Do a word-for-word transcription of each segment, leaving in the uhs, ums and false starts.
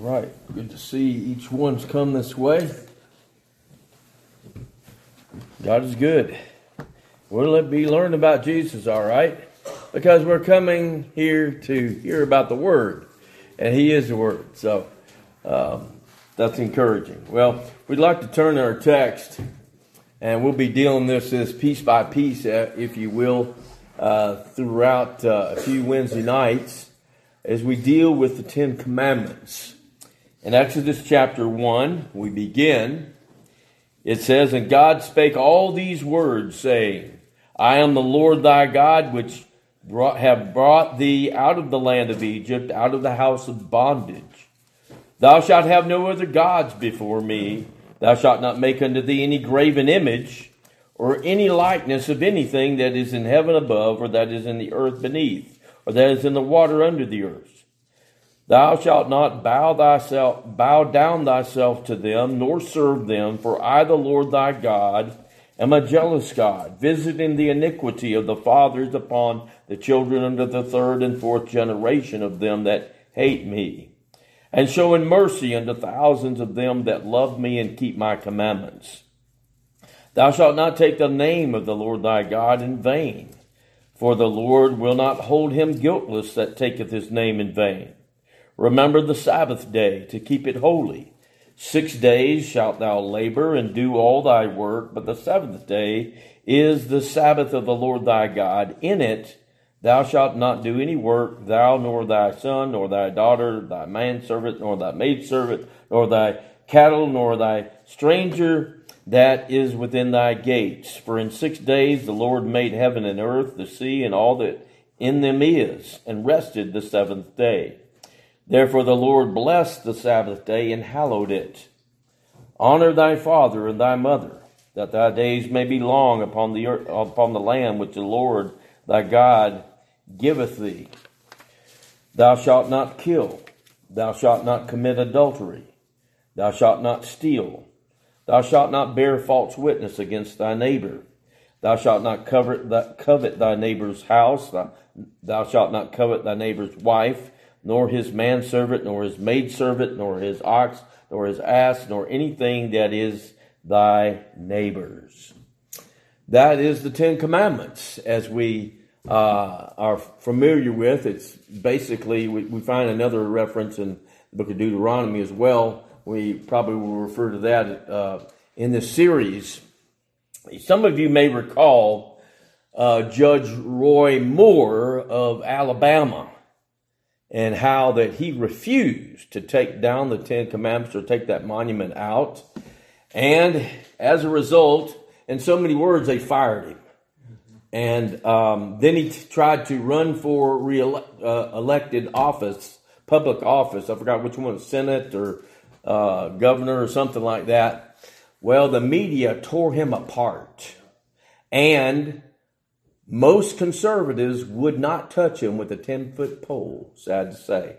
right. Good to see each one's come this way. God is good. We'll be learning about Jesus, all right? Because we're coming here to hear about the Word. And He is the Word. So um, that's encouraging. Well, we'd like to turn to our text. And we'll be dealing this, this piece by piece, uh, if you will, uh, throughout uh, a few Wednesday nights as we deal with the Ten Commandments. In Exodus chapter one, we begin. It says, "And God spake all these words, saying, I am the Lord thy God, which brought, have brought thee out of the land of Egypt, out of the house of bondage. Thou shalt have no other gods before me. Thou shalt not make unto thee any graven image, or any likeness of anything that is in heaven above, or that is in the earth beneath, or that is in the water under the earth. Thou shalt not bow thyself, bow down thyself to them, nor serve them, for I, the Lord thy God, am a jealous God, visiting the iniquity of the fathers upon the children unto the third and fourth generation of them that hate me, and showing mercy unto thousands of them that love me and keep my commandments. Thou shalt not take the name of the Lord thy God in vain, for the Lord will not hold him guiltless that taketh his name in vain. Remember the Sabbath day to keep it holy. Six days shalt thou labor and do all thy work, but the seventh day is the Sabbath of the Lord thy God. In it thou shalt not do any work, thou nor thy son, nor thy daughter, thy manservant, nor thy maidservant, nor thy cattle, nor thy stranger that is within thy gates. For in six days the Lord made heaven and earth, the sea, and all that in them is, and rested the seventh day. Therefore the Lord blessed the Sabbath day and hallowed it. Honor thy father and thy mother, that thy days may be long upon the earth, upon the land which the Lord thy God giveth thee. Thou shalt not kill. Thou shalt not commit adultery. Thou shalt not steal. Thou shalt not bear false witness against thy neighbor. Thou shalt not covet thy neighbor's house. Thou, thou shalt not covet thy neighbor's wife, nor his manservant, nor his maidservant, nor his ox, nor his ass, nor anything that is thy neighbor's." That is the Ten Commandments, as we uh, are familiar with. It's basically, we, we find another reference in the book of Deuteronomy as well. We probably will refer to that uh, in this series. Some of you may recall uh, Judge Roy Moore of Alabama, and how that he refused to take down the Ten Commandments or take that monument out. And as a result, in so many words, they fired him. And um, then he t- tried to run for re-elected uh, office, public office. I forgot which one, Senate or uh, governor or something like that. Well, the media tore him apart. And most conservatives would not touch him with a ten-foot pole, sad to say.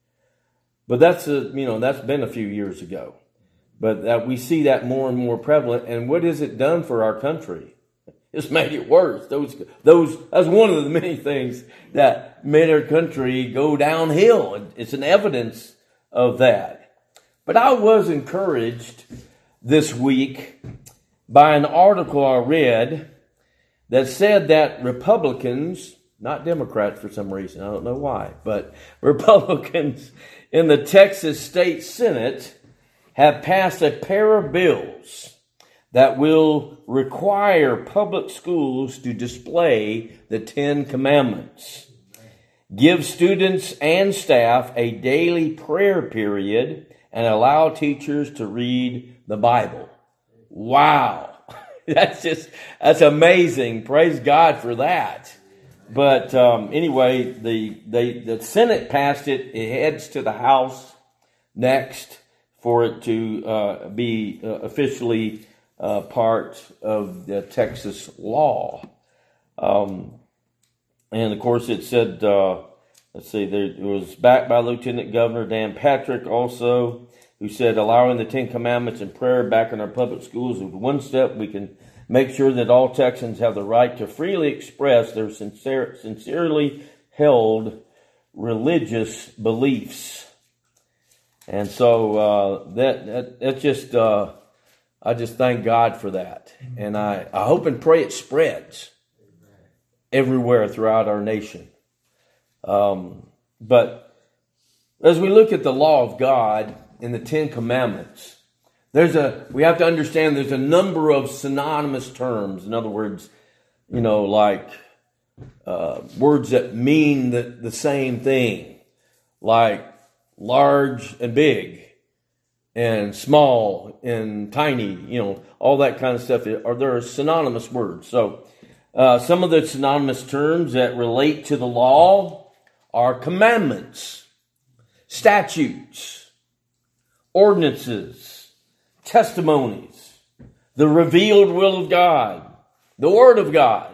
But that's a, you know, that's been a few years ago. But that we see that more and more prevalent. And what has it done for our country? It's made it worse. Those, those, that's one of the many things that made our country go downhill. It's an evidence of that. But I was encouraged this week by an article I read that said that Republicans, not Democrats for some reason, I don't know why, but Republicans in the Texas State Senate have passed a pair of bills that will require public schools to display the Ten Commandments, give students and staff a daily prayer period, and allow teachers to read the Bible. Wow. That's just, that's amazing. Praise God for that. But um, anyway, the, the, the Senate passed it. It heads to the House next for it to uh, be uh, officially uh, part of the Texas law. Um, and of course it said, uh, let's see, there, it was backed by Lieutenant Governor Dan Patrick also, who said allowing the Ten Commandments and prayer back in our public schools is one step we can make sure that all Texans have the right to freely express their sincere, sincerely held religious beliefs. And so uh, that, that that's just uh, I just thank God for that, and I, I hope and pray it spreads everywhere throughout our nation. Um, but as we look at the law of God in the Ten Commandments, there's a we have to understand there's a number of synonymous terms. In other words, you know, like uh, words that mean the, the same thing, like large and big, and small and tiny, you know, all that kind of stuff. Are there are synonymous words? So uh, some of the synonymous terms that relate to the law are commandments, statutes, ordinances, testimonies, the revealed will of God, the Word of God,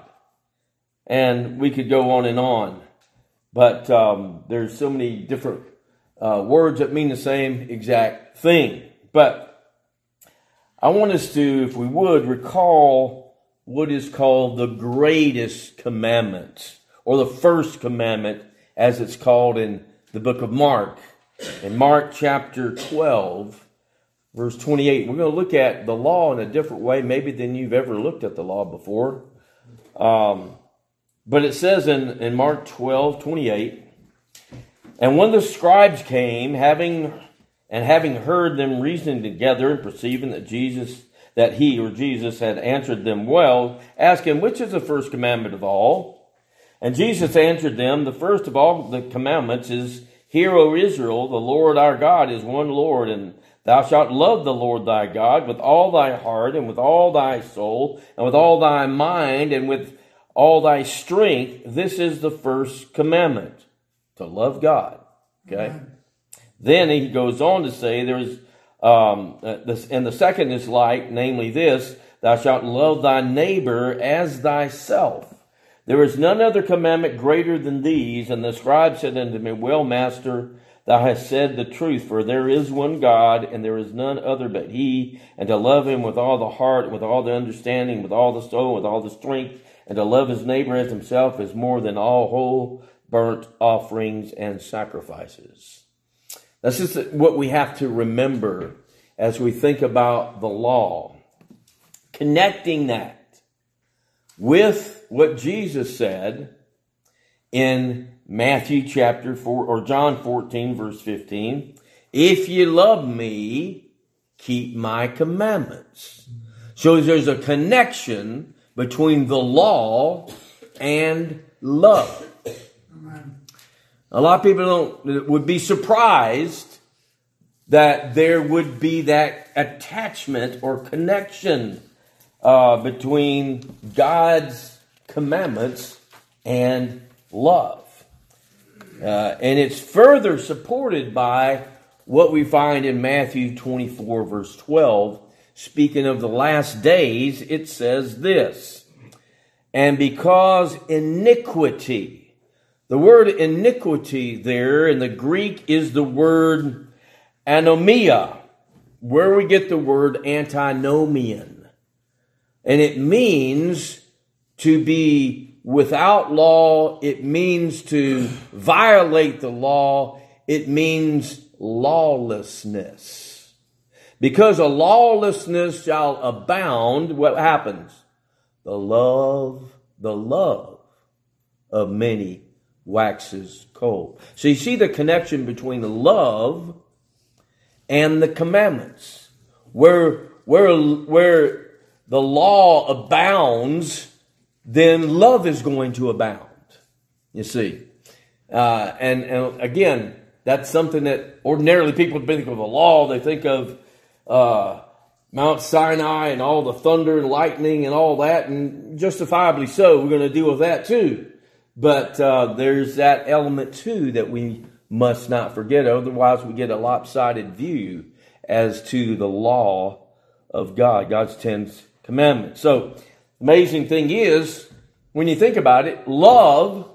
and we could go on and on. But um, there's so many different uh, words that mean the same exact thing. But I want us to, if we would, recall what is called the greatest commandment, or the first commandment, as it's called in the book of Mark. In Mark chapter twelve, verse twenty-eight, we're going to look at the law in a different way, maybe than you've ever looked at the law before. Um, but it says in, in Mark twelve, twenty-eight, and when the scribes came, having and having heard them reasoning together, and perceiving that Jesus, that he or Jesus had answered them well, asked him, which is the first commandment of all? And Jesus answered them, the first of all the commandments is, Hear, O Israel, the Lord our God is one Lord, and thou shalt love the Lord thy God with all thy heart, and with all thy soul, and with all thy mind, and with all thy strength. This is the first commandment, to love God. Okay? Amen. Then he goes on to say, there's um, this, and the second is like, namely this, thou shalt love thy neighbor as thyself. There is none other commandment greater than these. And the scribe said unto me, Well, master, thou hast said the truth, for there is one God, and there is none other but he, and to love him with all the heart, with all the understanding, with all the soul, with all the strength, and to love his neighbor as himself is more than all whole burnt offerings and sacrifices. That's just what we have to remember as we think about the law. Connecting that with what Jesus said in Matthew chapter four, or John fourteen, verse fifteen. If you love me, keep my commandments. So there's a connection between the law and love. A lot of people don't would be surprised that there would be that attachment or connection uh, between God's commandments and love. Uh, and it's further supported by what we find in Matthew twenty-four, verse twelve. Speaking of the last days, it says this, and because iniquity, the word iniquity there in the Greek is the word anomia, where we get the word antinomian. And it means to be without law. It means to violate the law. It means lawlessness. Because a lawlessness shall abound, what happens? The love, the love of many waxes cold. So you see the connection between the love and the commandments. Where, where, where the law abounds, then love is going to abound. You see. Uh, and, and again, that's something that ordinarily people think of the law. They think of uh, Mount Sinai and all the thunder and lightning and all that. And justifiably so, we're going to deal with that too. But uh, there's that element too that we must not forget. Otherwise, we get a lopsided view as to the law of God, God's Ten Commandments. So, amazing thing is, when you think about it, love,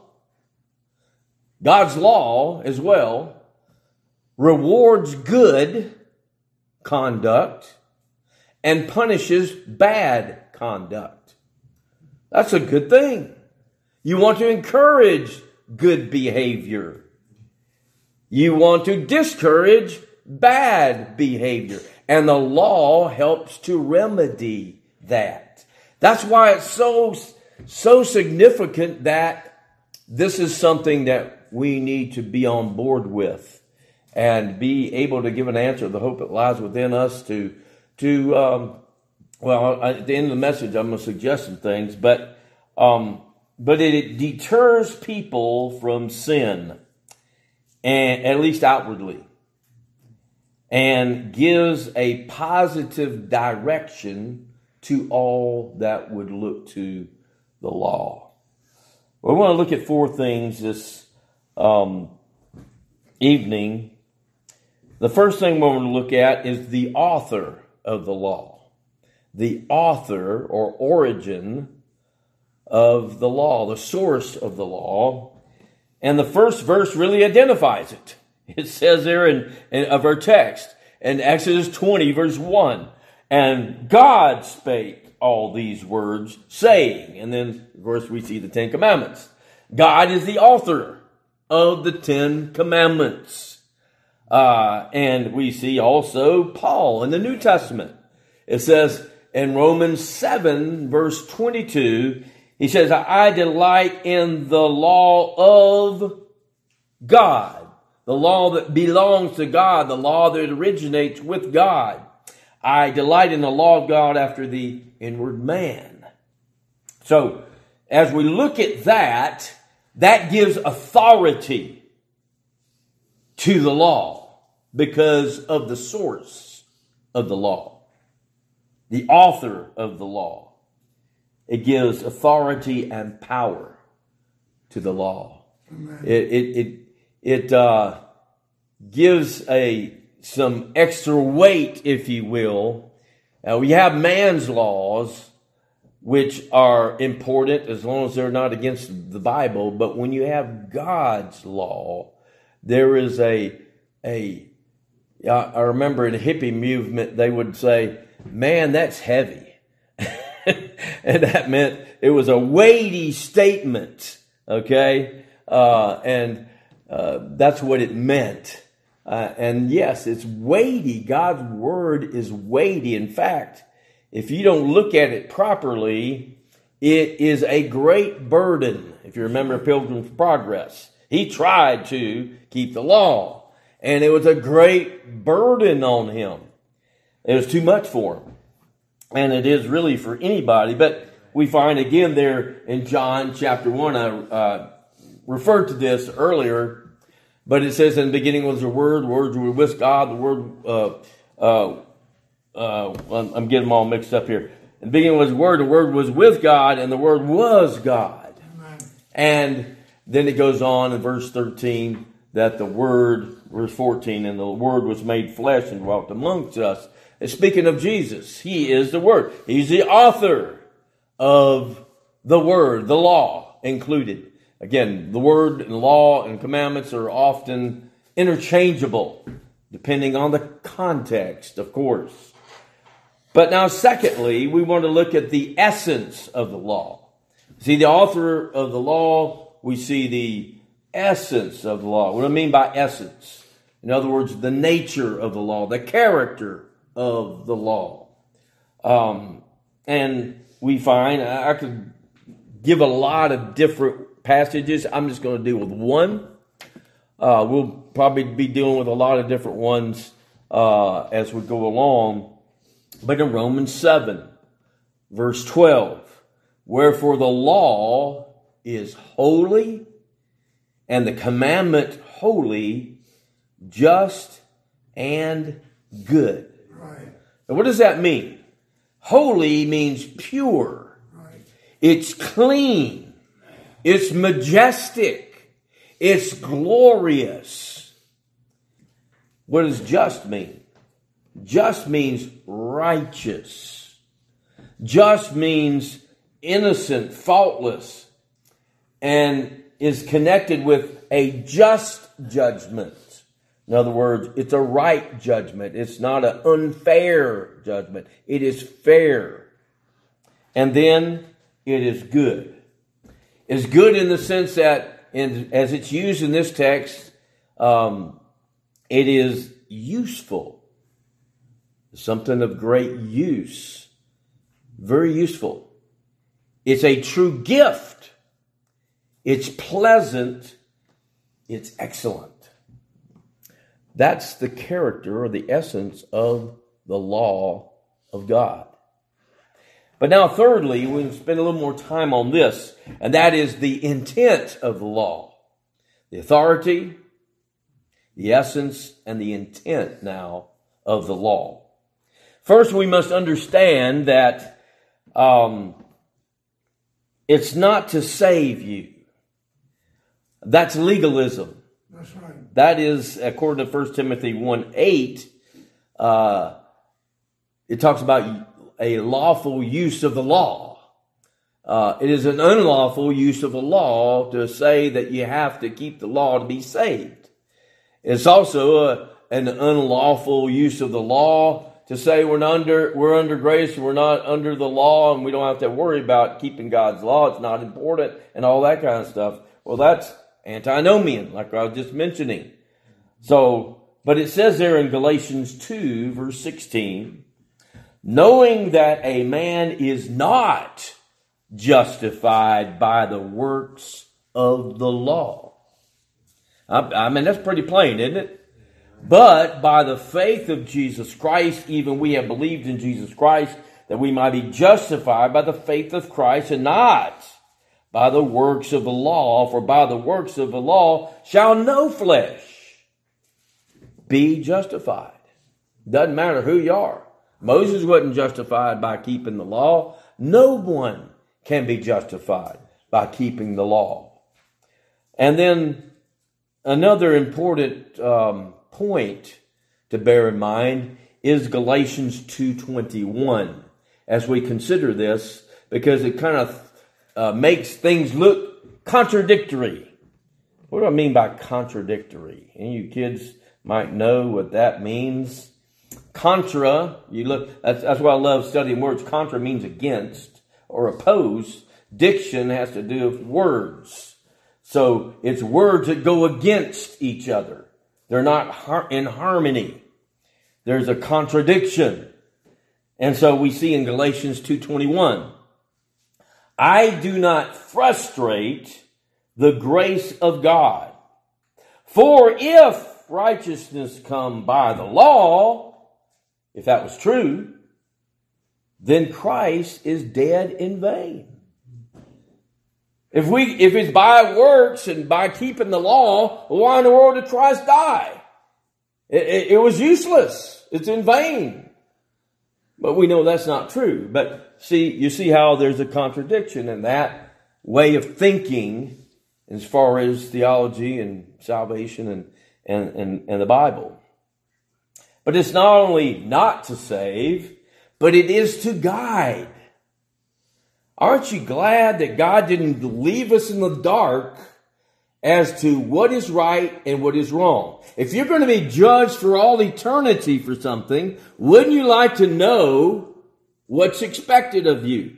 God's law as well, rewards good conduct and punishes bad conduct. That's a good thing. You want to encourage good behavior. You want to discourage bad behavior. And the law helps to remedy that. That's why it's so, so significant that this is something that we need to be on board with and be able to give an answer to the hope that lies within us to, to, um, well, at the end of the message, I'm going to suggest some things, but, um, but it, it deters people from sin, and at least outwardly, and gives a positive direction to all that would look to the law. We want to look at four things this um, evening. The first thing we want to look at is the author of the law. The author or origin of the law, the source of the law. And the first verse really identifies it. It says there in, in of our text in Exodus twenty, verse one, and God spake all these words, saying, and then of course we see the Ten Commandments. God is the author of the Ten Commandments. Uh, and we see also Paul in the New Testament. It says in Romans seven, verse twenty-two, he says, I delight in the law of God, the law that belongs to God, the law that originates with God. I delight in the law of God after the inward man. So, as we look at that, that gives authority to the law because of the source of the law, the author of the law. It gives authority and power to the law. Amen. It it it it uh, gives a some extra weight, if you will. Uh, we have man's laws, which are important as long as they're not against the Bible. But when you have God's law, there is a a. I remember in the hippie movement they would say, "Man, that's heavy." And that meant it was a weighty statement, okay? Uh, and uh, that's what it meant. Uh, and yes, it's weighty. God's word is weighty. In fact, if you don't look at it properly, it is a great burden. If you remember Pilgrim's Progress, he tried to keep the law, and it was a great burden on him. It was too much for him. And it is really for anybody. But we find again there in John chapter one, I uh, referred to this earlier, but it says in the beginning was the Word, the Word was with God, the Word, uh, uh, uh, I'm getting them all mixed up here. In the beginning was the Word, the Word was with God, and the Word was God. Amen. And then it goes on in verse thirteen that the Word, verse fourteen, and the Word was made flesh and dwelt amongst us. Speaking of Jesus, He is the Word. He's the author of the Word, the law included. Again, the Word and law and commandments are often interchangeable, depending on the context, of course. But now, secondly, we want to look at the essence of the law. See, the author of the law, we see the essence of the law. What do I mean by essence? In other words, the nature of the law, the character of the law. Um, and we find, I could give a lot of different passages. I'm just going to deal with one. Uh, we'll probably be dealing with a lot of different ones uh, as we go along. But in Romans seven, verse twelve, wherefore the law is holy, and the commandment holy, just, and good. Now, what does that mean? Holy means pure. Right. It's clean. It's majestic. It's glorious. What does just mean? Just means righteous. Just means innocent, faultless, and is connected with a just judgment. In other words, it's a right judgment. It's not an unfair judgment. It is fair. And then it is good. It's good in the sense that, in, as it's used in this text, um, it is useful. Something of great use. Very useful. It's a true gift. It's pleasant. It's excellent. That's the character or the essence of the law of God. But now thirdly, we'll spend a little more time on this, and that is the intent of the law. The authority, the essence, and the intent now of the law. First, we must understand that um, it's not to save you. That's legalism. That's right. That is, according to First Timothy one eight, uh, it talks about a lawful use of the law. Uh, it is an unlawful use of the law to say that you have to keep the law to be saved. It's also a, an unlawful use of the law to say we're under we're under grace, we're not under the law, and we don't have to worry about keeping God's law. It's not important, and all that kind of stuff. Well, that's antinomian, like I was just mentioning. So, but it says there in Galatians two, verse sixteen, knowing that a man is not justified by the works of the law. I, I mean, that's pretty plain, isn't it? But by the faith of Jesus Christ, even we have believed in Jesus Christ, that we might be justified by the faith of Christ and not by the works of the law. For by the works of the law shall no flesh be justified. Doesn't matter who you are. Moses wasn't justified by keeping the law. No one can be justified by keeping the law. And then another important um, point to bear in mind is Galatians two twenty-one as we consider this, because it kind of uh, makes things look contradictory. What do I mean by contradictory? Any of you kids might know what that means. Contra, you look. That's, that's why I love studying words. Contra means against or oppose. Diction has to do with words. So it's words that go against each other. They're not har- in harmony. There's a contradiction. And so we see in Galatians two twenty-one, I do not frustrate the grace of God. For if righteousness come by the law, if that was true, then Christ is dead in vain. If we, if it's by works and by keeping the law, why in the world did Christ die? It, it, it was useless. It's in vain. But we know that's not true. But see, you see how there's a contradiction in that way of thinking as far as theology and salvation and, and, and, and the Bible. But it's not only not to save, but it is to guide. Aren't you glad that God didn't leave us in the dark as to what is right and what is wrong? If you're going to be judged for all eternity for something, wouldn't you like to know what's expected of you?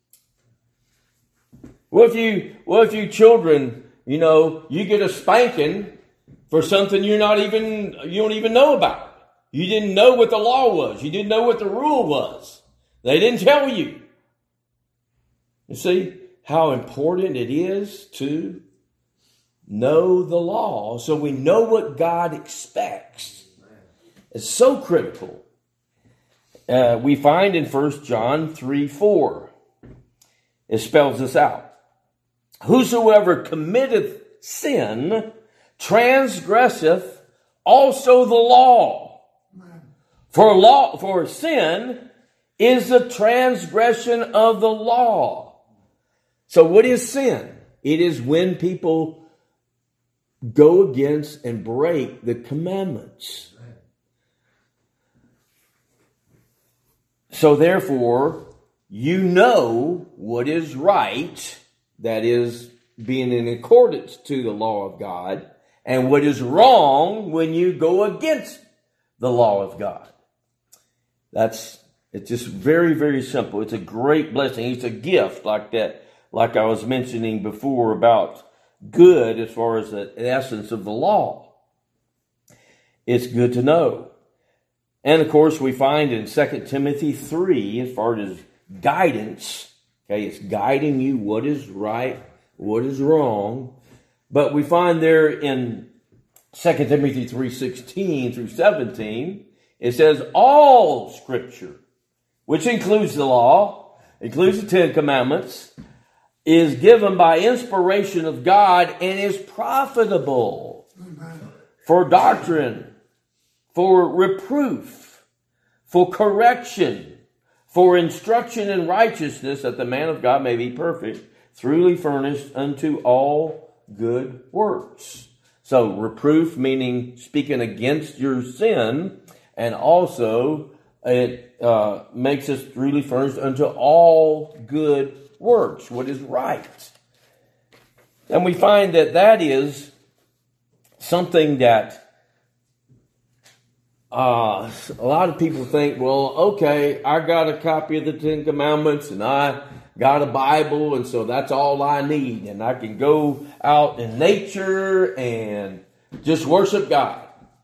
What if you, what if you children, you know, you get a spanking for something you're not even, you don't even know about? You didn't know what the law was. You didn't know what the rule was. They didn't tell you. You see how important it is to know the law so we know what God expects. It's so critical. Uh, we find in First John three four, it spells this out. Whosoever committeth sin transgresseth also the law. For law, for sin is the transgression of the law. So what is sin? It is when people go against and break the commandments. So therefore, you know what is right, that is being in accordance to the law of God, and what is wrong when you go against the law of God. That's, it's just very, very simple. It's a great blessing. It's a gift like that. Like I was mentioning before about good as far as the essence of the law. it's good to know. And of course, we find in Second Timothy three, as far as guidance, okay, it's guiding you what is right, what is wrong. But we find there in Second Timothy three sixteen through seventeen, it says all Scripture, which includes the law, includes the Ten Commandments, is given by inspiration of God and is profitable for doctrine, for reproof, for correction, for instruction in righteousness, that the man of God may be perfect, truly furnished unto all good works. So reproof meaning speaking against your sin, and also it uh, makes us truly furnished unto all good works, what is right. And we find that that is something that uh, a lot of people think, well, okay, I got a copy of the Ten Commandments and I got a Bible, and so that's all I need, and I can go out in nature and just worship God.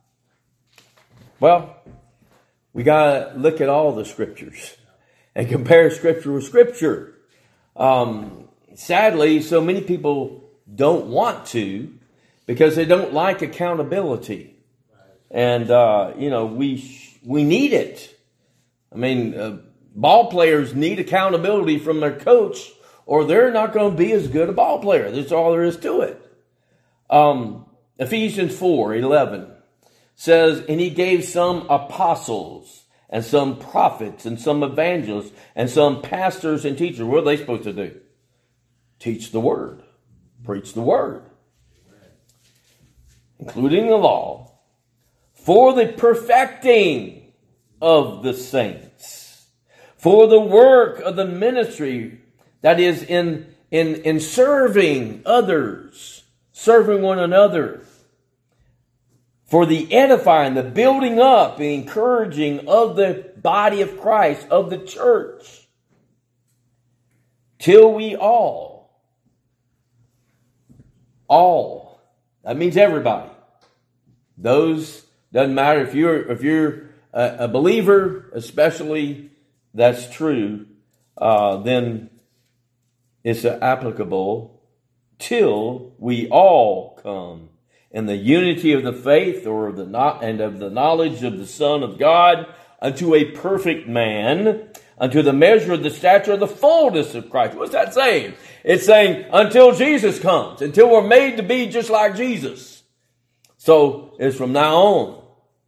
Well, we got to look at all the Scriptures and compare Scripture with Scripture. Um, sadly, so many people don't want to because they don't like accountability. And, uh, you know, we sh- we need it. I mean, uh, ball players need accountability from their coach, or they're not going to be as good a ball player. That's all there is to it. Um, Ephesians four eleven says, and he gave some apostles and some prophets and some evangelists and some pastors and teachers. What are they supposed to do? Teach the word. Preach the word. Including the law. For the perfecting of the saints. For the work of the ministry, that is in, in, in serving others. Serving one another. For the edifying, the building up, the encouraging of the body of Christ, of the church. Till we all, all, that means everybody. Those, doesn't matter if you're, if you're a, a believer, especially, that's true, uh, then it's applicable till we all come in the unity of the faith, or of the not, and of the knowledge of the Son of God, unto a perfect man, unto the measure of the stature of the fullness of Christ. What's that saying? It's saying until Jesus comes, until we're made to be just like Jesus. So it's from now on,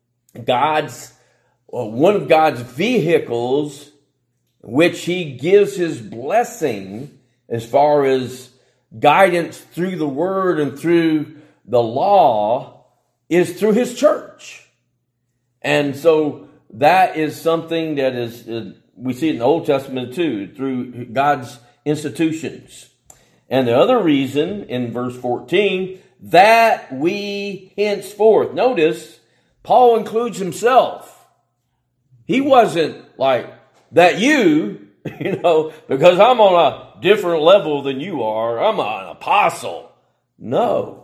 God's well, one of God's vehicles, which He gives His blessing as far as guidance through the Word and through the law, is through His church. And so that is something that is, uh, we see it in the Old Testament too, through God's institutions. And the other reason in verse fourteen, that we henceforth, notice, Paul includes himself. He wasn't like, that you, you know, because I'm on a different level than you are, I'm an apostle. No.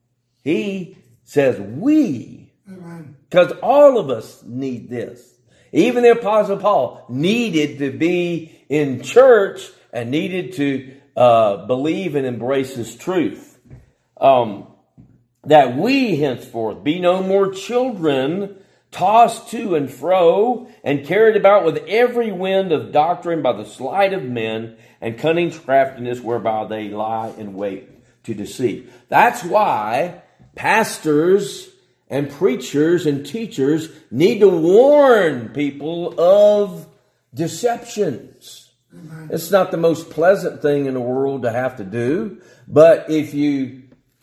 He says we, because all of us need this. Even the Apostle Paul needed to be in church and needed to uh, believe and embrace His truth. Um, that we henceforth be no more children, tossed to and fro, and carried about with every wind of doctrine by the sleight of men and cunning craftiness whereby they lie in wait to deceive. That's why pastors and preachers and teachers need to warn people of deceptions. Amen. It's not the most pleasant thing in the world to have to do, but if you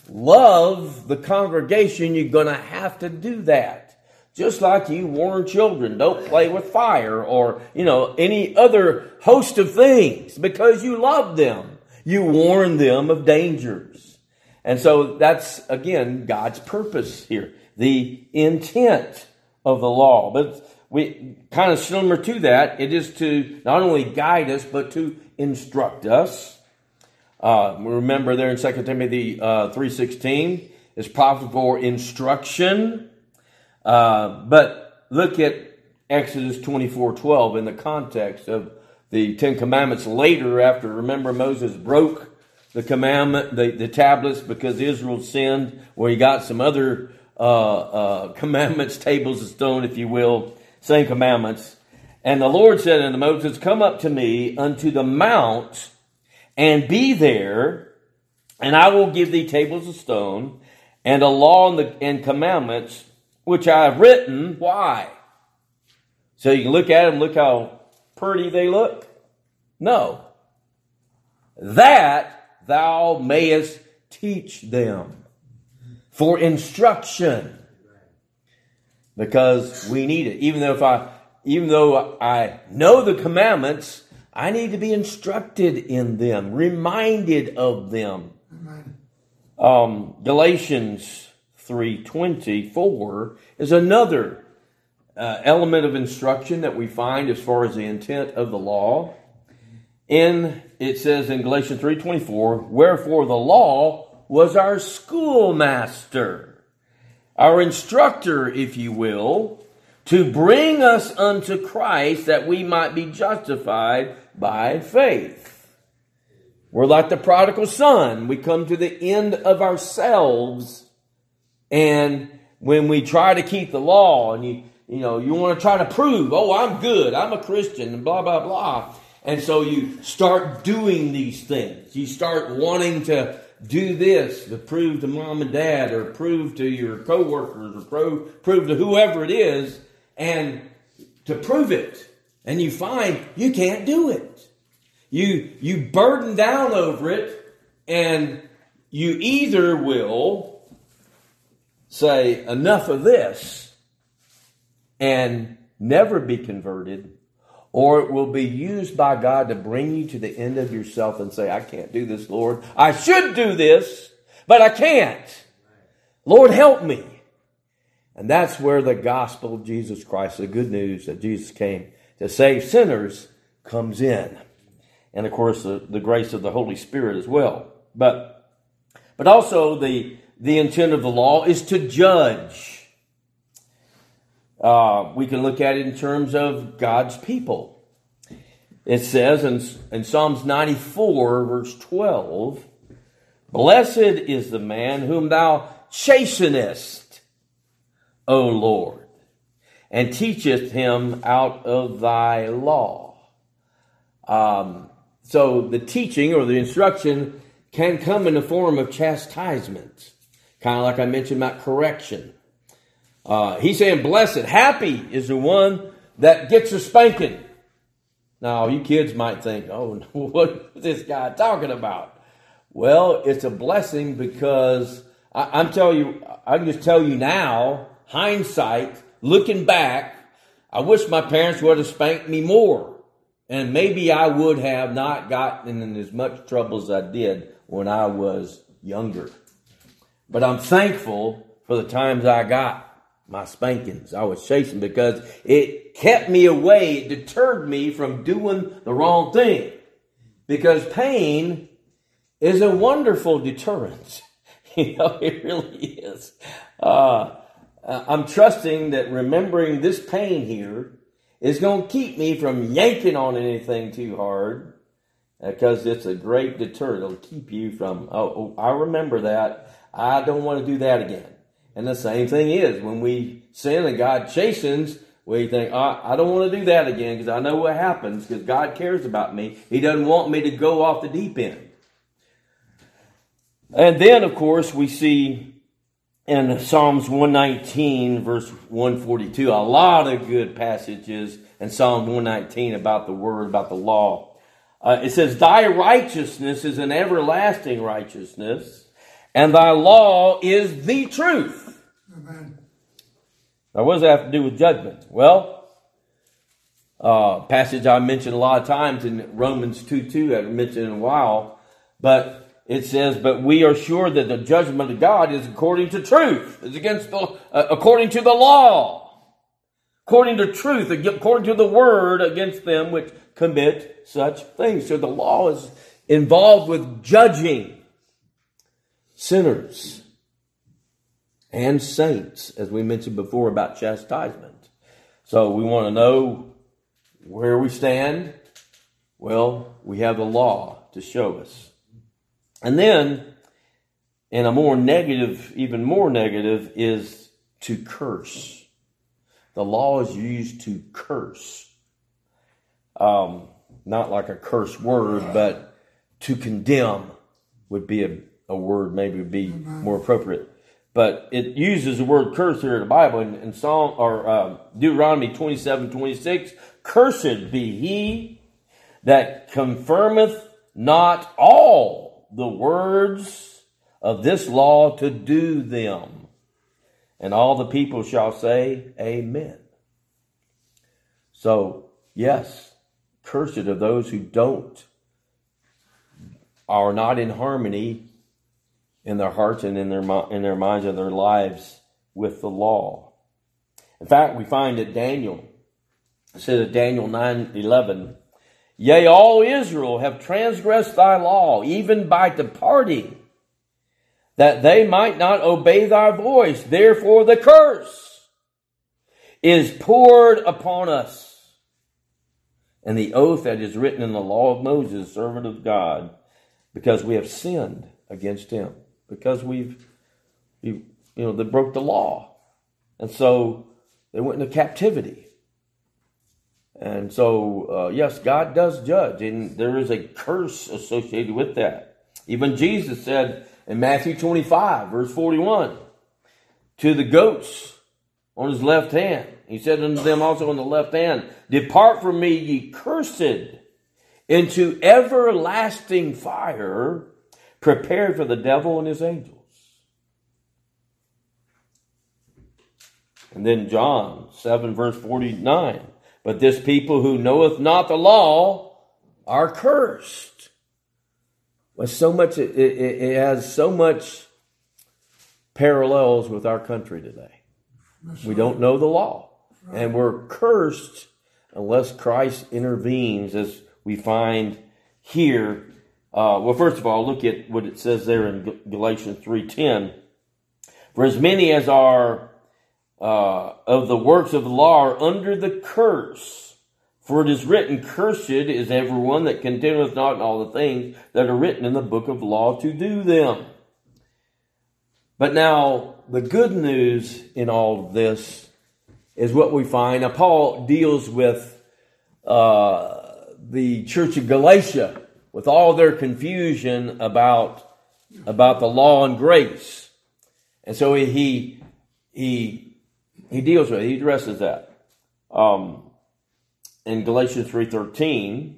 love the congregation, you're going to have to do that. Just like you warn children, don't play with fire, or, you know, any other host of things, because you love them. You warn them of dangers. And so that's, again, God's purpose here. The intent of the law. But we kind of similar to that, it is to not only guide us, but to instruct us. Uh, remember there in Second Timothy uh, three sixteen, it's profitable for instruction. Uh, but look at Exodus twenty-four twelve in the context of the Ten Commandments later, after, remember, Moses broke the commandment, the, the tablets, because Israel sinned, where he got some other uh, uh, commandments, tables of stone, if you will, same commandments. And the Lord said unto Moses, come up to me unto the mount, and be there, and I will give thee tables of stone, and a law and, the, and commandments, which I have written. Why? So you can look at them, look how pretty they look? No. That thou mayest teach them for instruction. Because we need it. Even though if I even though I know the commandments, I need to be instructed in them, reminded of them. Um, Galatians three twenty-four is another Uh, element of instruction that we find as far as the intent of the law. In it says in Galatians three twenty-four, wherefore the law was our schoolmaster, our instructor, if you will, to bring us unto Christ, that we might be justified by faith. We're like the prodigal son. We come to the end of ourselves, and when we try to keep the law, and you You know, you want to try to prove, oh, I'm good, I'm a Christian, and blah, blah, blah. And so you start doing these things. You start wanting to do this to prove to mom and dad, or prove to your coworkers, or prove, prove to whoever it is, and to prove it. And you find you can't do it. You, you burden down over it, and you either will say, enough of this, and never be converted, or it will be used by God to bring you to the end of yourself and say, I can't do this, Lord. I should do this, but I can't. Lord, help me. And that's where the gospel of Jesus Christ, the good news that Jesus came to save sinners, comes in. And of course, the, the grace of the Holy Spirit as well. But, but also the, the intent of the law is to judge. Uh, we can look at it in terms of God's people. It says in, in Psalms ninety-four, verse twelve, blessed is the man whom thou chastenest, O Lord, and teacheth him out of thy law. Um, so the teaching or the instruction can come in the form of chastisement. Kind of like I mentioned about correction. Uh, he's saying blessed, happy is the one that gets a spanking. Now, you kids might think, oh, what is this guy talking about? Well, it's a blessing because I, I'm telling you, I can just tell you now, hindsight, looking back, I wish my parents would have spanked me more. And maybe I would have not gotten in as much trouble as I did when I was younger. But I'm thankful for the times I got my spankings. I was chasing because it kept me away. It deterred me from doing the wrong thing. Because pain is a wonderful deterrent. You know, it really is. Uh, I'm trusting that remembering this pain here is going to keep me from yanking on anything too hard. Because it's a great deterrent. It'll keep you from, oh, oh, I remember that. I don't want to do that again. And the same thing is when we sin and God chastens, we think, oh, I don't want to do that again because I know what happens because God cares about me. He doesn't want me to go off the deep end. And then, of course, we see in Psalms one nineteen, verse one forty-two, a lot of good passages in Psalm one nineteen about the word, about the law. Uh, it says, thy righteousness is an everlasting righteousness, and thy law is the truth. Amen. Now, what does that have to do with judgment? Well, uh, passage I mentioned a lot of times in Romans two two, I haven't mentioned in a while, but it says, but we are sure that the judgment of God is according to truth. It's against the, uh, according to the law. According to truth, according to the word, against them which commit such things. So the law is involved with judging sinners. and saints, as we mentioned before about chastisement. So we want to know where we stand. Well, we have the law to show us. And then, in a more negative, even more negative, is to curse. The law is used to curse. Um, not like a curse word, but to condemn would be a, a word maybe would be more appropriate. But it uses the word curse here in the Bible. In, in Psalm or uh, Deuteronomy twenty-seven twenty-six, cursed be he that confirmeth not all the words of this law to do them. And all the people shall say, Amen. So, yes, cursed are those who don't, are not in harmony in their hearts and in their in their minds and their lives with the law. In fact, we find that Daniel, it says in Daniel nine eleven, yea, all Israel have transgressed thy law, even by departing, that they might not obey thy voice. Therefore the curse is poured upon us. And the oath that is written in the law of Moses, servant of God, because we have sinned against him. Because we've, you know, they broke the law. And so they went into captivity. And so, uh, yes, God does judge. And there is a curse associated with that. Even Jesus said in Matthew twenty-five, verse forty-one, to the goats on his left hand, he said unto them also on the left hand, depart from me, ye cursed, into everlasting fire, prepared for the devil and his angels. And then John seven, verse forty-nine, but this people who knoweth not the law are cursed. Well, so much, it, it, it has so much parallels with our country today. That's we right. don't know the law. Right. And we're cursed unless Christ intervenes, as we find here. Uh, well, first of all, look at what it says there in Galatians three ten. For as many as are uh, of the works of the law are under the curse. For it is written, cursed is everyone that continueth not in all the things that are written in the book of law to do them. But now, the good news in all of this is what we find. Now, Paul deals with uh, the church of Galatia with all their confusion about, about the law and grace. And so he he he deals with it. He addresses that. Um, in Galatians three thirteen,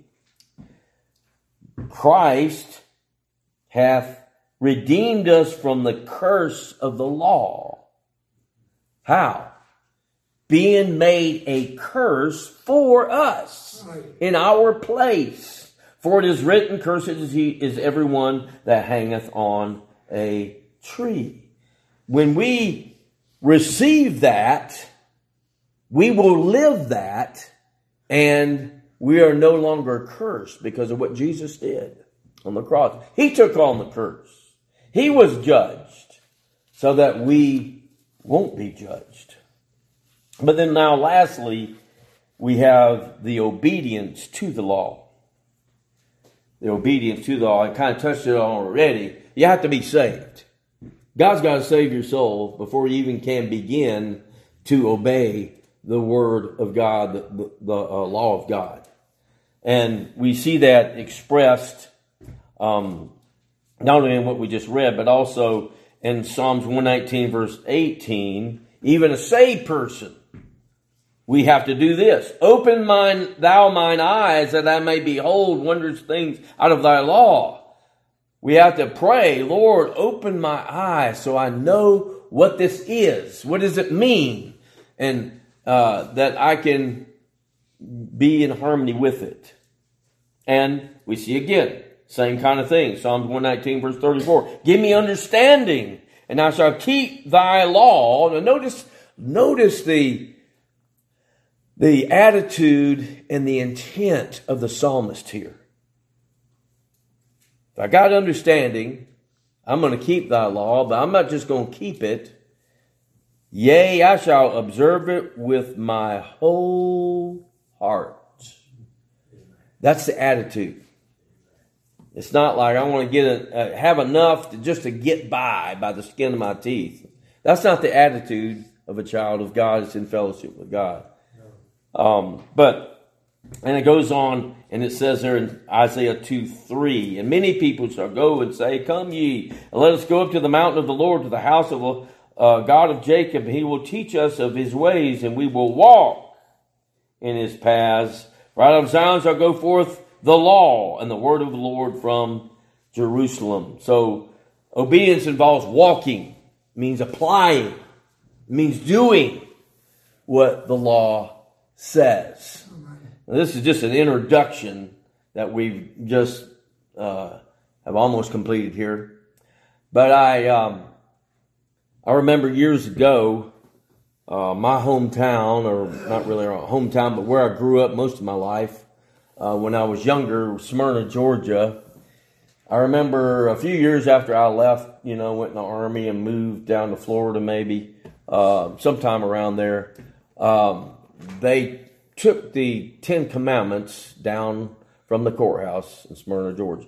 Christ hath redeemed us from the curse of the law. How? Being made a curse for us in our place. For it is written, cursed is he is everyone that hangeth on a tree. When we receive that, we will live that, and we are no longer cursed because of what Jesus did on the cross. He took on the curse. He was judged so that we won't be judged. But then now lastly, we have the obedience to the law. The obedience to the law. I kind of touched it on already. You have to be saved. God's got to save your soul before you even can begin to obey the word of God, the, the, the uh, law of God. And we see that expressed um, not only in what we just read, but also in Psalms one nineteen, verse eighteen. Even a saved person, we have to do this. Open mine, thou mine eyes, that I may behold wondrous things out of thy law. We have to pray, Lord, open my eyes so I know what this is. What does it mean? And uh, that I can be in harmony with it. And we see again, same kind of thing. Psalms one nineteen, verse thirty-four. Give me understanding, and I shall keep thy law. Now notice, notice the, the attitude and the intent of the psalmist here. If I got understanding, I'm going to keep thy law, but I'm not just going to keep it. Yea, I shall observe it with my whole heart. That's the attitude. It's not like I want to get a, uh, have enough to just to get by by the skin of my teeth. That's not the attitude of a child of God. It's in fellowship with God. Um, but, and it goes on, and it says there in Isaiah two three, and many people shall go and say, Come ye, and let us go up to the mountain of the Lord, to the house of the uh, God of Jacob. He will teach us of his ways, and we will walk in his paths. For out of Zion shall go forth the law and the word of the Lord from Jerusalem. So obedience involves walking, means applying, means doing what the law says. Now, this is just an introduction that we've just uh, have almost completed here. But I um, I remember years ago, uh, my hometown, or not really our hometown, but where I grew up most of my life, Uh, when I was younger, Smyrna, Georgia. I remember a few years after I left, you know, went in the Army and moved down to Florida maybe, uh, sometime around there. Um, they took the Ten Commandments down from the courthouse in Smyrna, Georgia.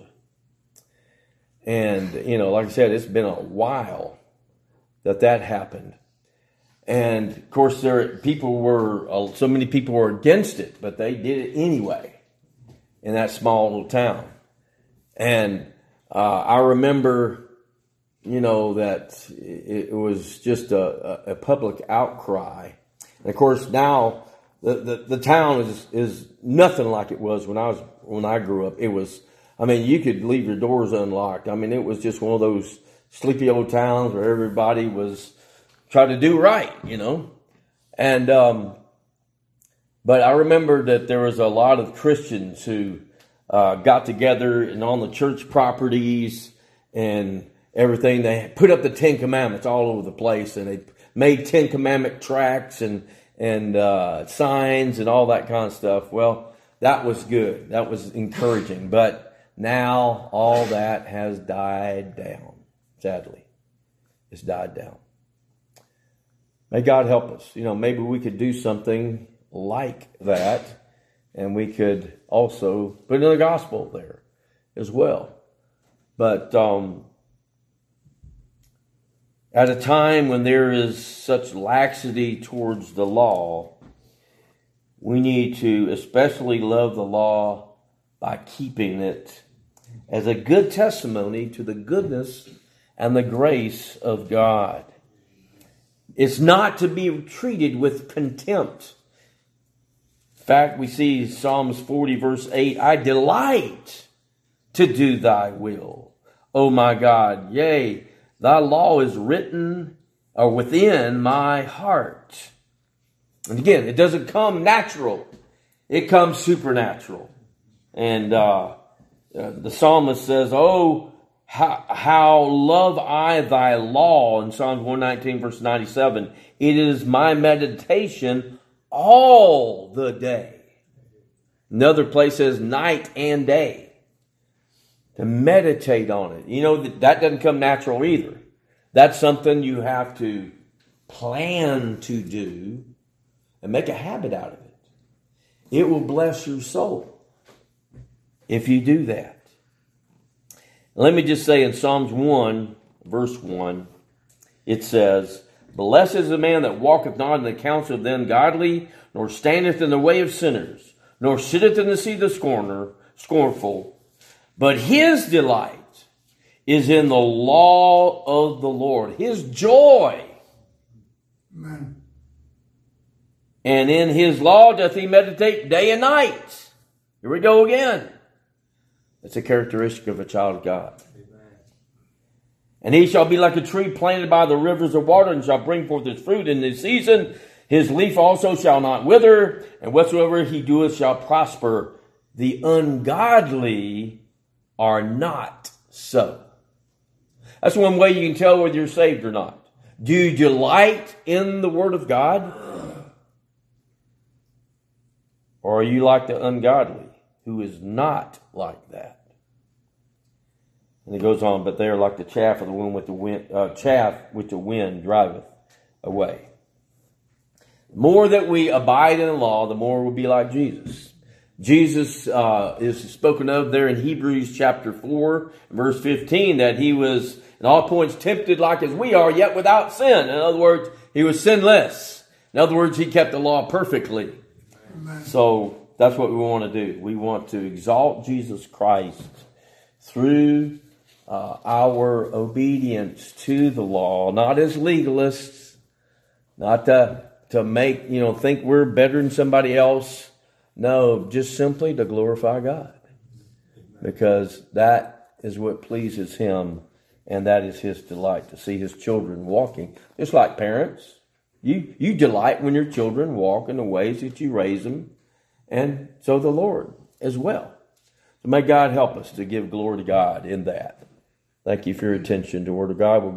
And, you know, like I said, it's been a while that that happened. And, of course, there people were, uh, so many people were against it, but they did it anyway. In that small little town. And uh, I remember, you know, that it, it was just a, a public outcry. And of course now the, the, the town is is nothing like it was when I was when I grew up. It was, I mean, you could leave your doors unlocked. I mean, it was just one of those sleepy old towns where everybody was trying to do right, you know. And um But I remember that there was a lot of Christians who uh, got together and on the church properties and everything. They put up the Ten Commandments all over the place, and they made Ten Commandment tracts and and uh, signs and all that kind of stuff. Well, that was good. That was encouraging. But now all that has died down. Sadly, it's died down. May God help us. You know, maybe we could do something like that, and we could also put in the gospel there as well. But um, at a time when there is such laxity towards the law, we need to especially love the law by keeping it as a good testimony to the goodness and the grace of God. It's not to be treated with contempt. In fact, we see Psalms forty verse eight, I delight to do thy will, O my God. Yea, thy law is written or within my heart. And again, it doesn't come natural. It comes supernatural. And uh, uh, the psalmist says, oh, how, how love I thy law, in Psalms one nineteen verse ninety-seven. It is my meditation all the day. Another place says night and day. To meditate on it. You know, that, that doesn't come natural either. That's something you have to plan to do and make a habit out of it. It will bless your soul if you do that. Let me just say in Psalms one, verse one, it says, Blessed is the man that walketh not in the counsel of the ungodly, nor standeth in the way of sinners, nor sitteth in the seat of the scorner, scornful. But his delight is in the law of the Lord. His joy. Amen. And in his law doth he meditate day and night. Here we go again. It's a characteristic of a child of God. And he shall be like a tree planted by the rivers of water, and shall bring forth his fruit in his season. His leaf also shall not wither, and whatsoever he doeth shall prosper. The ungodly are not so. That's one way you can tell whether you're saved or not. Do you delight in the Word of God? Or are you like the ungodly, who is not like that? And it goes on, but they are like the chaff of the wind with the wind, uh, chaff which the wind driveth away. more that we abide in the law, the more we'll be like Jesus. Jesus uh, is spoken of there in Hebrews chapter four, verse fifteen, that he was in all points tempted like as we are, yet without sin. In other words, he was sinless. In other words, he kept the law perfectly. Amen. So that's what we want to do. We want to exalt Jesus Christ through uh, our obedience to the law, not as legalists, not to, to make, you know, think we're better than somebody else. No, just simply to glorify God, because that is what pleases him, and that is his delight, to see his children walking. Just like parents, you, you delight when your children walk in the ways that you raise them, and so the Lord as well. So may God help us to give glory to God in that. Thank you for your attention to the Word of God. We'll